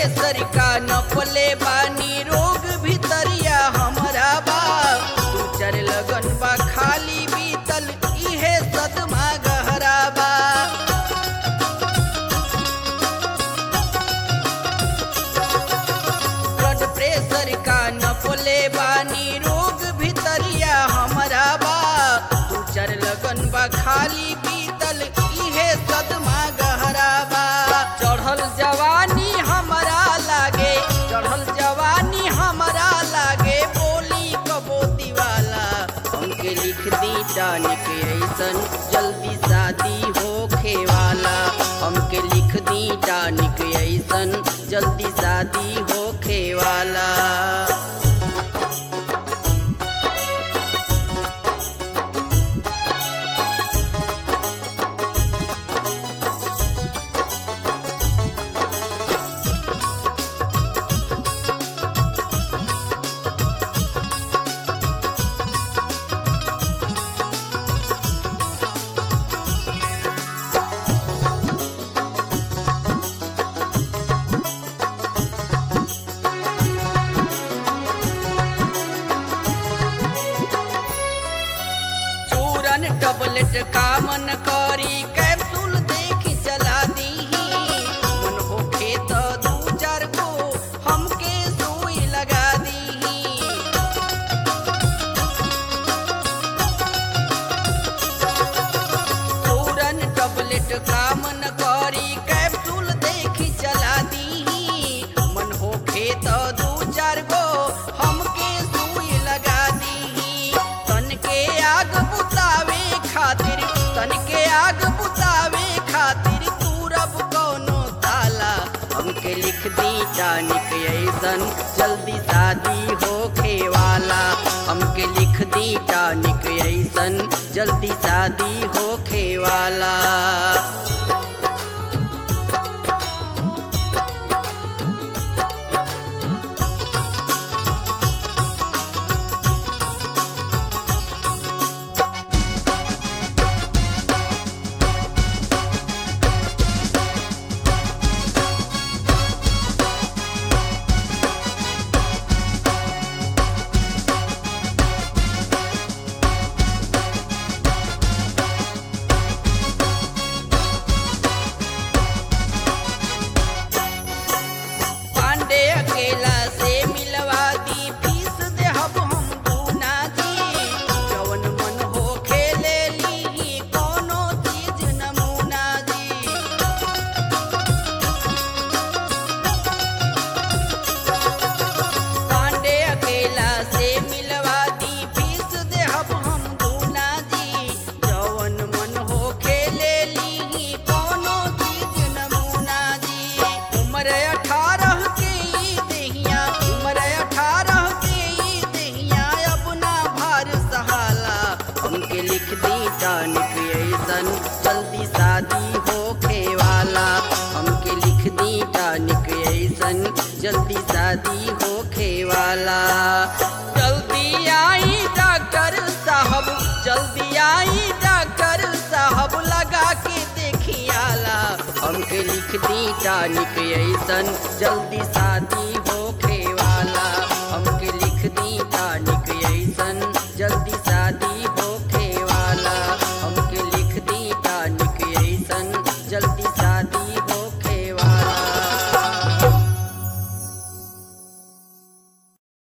pressure का नपले बानी रोग भितरिया हमरा बा दू चार लगन बा खाली बीतल इहे सदमा गहरा बा ब्लड प्रेशर का नपले बानी रोग भितरिया हमरा बा दू चार लगन बा खाली बीतल इहे सदमा गहरा बा चढ़ल जवानी हमरा लागे चढ़ल जवानी हमरा लागे बोली कबोती वाला हमके लिख दी टानिक ऐसन जल्दी शादी होखे वाला हमके लिख दी टानिक ऐसन जल्दी शादी होखे वाला टबलेट कामन करी कैप्सूल देखी चला दीही मन होखे तो दू चार को हमके सुई लगा दीही पूरन टबलेट कामन करी कैप्सूल देखी चला दीही मन होखे तो दू चार को हमके सुई लगा दीही तन के आग बुतावे खातिर तन के आग बुतावे खातिर तू रब कोनो ताला हमके लिख दी टानिक ऐसन जल्दी शादी होखे वाला हमके लिख दी टानिक ऐसन जल्दी शादी होखे वाला अकेला से मिलवा दी फीस दे हब हम दूना जी जवन मन हो खेले ली कोनो चीज नमूना जी पांडे अकेला से मिलवा दी फीस दे हब हम दूना जी जवन मन हो खेले ली कोनो चीज नमूना जी उम्र 18 के उम्र 18 के दहिया अब ना भार सहाला हमके लिख दी टानिक ऐसन जल्दी शादी होखे वाला हमके लिख दी टानिक ऐसन जल्दी शादी होखे वाला जल्दी आई डॉक्टर साहब जल्दी आई डॉक्टर साहब लगा के देखियाला हमके लिख दी टानिक ऐसन जल्दी शादी हो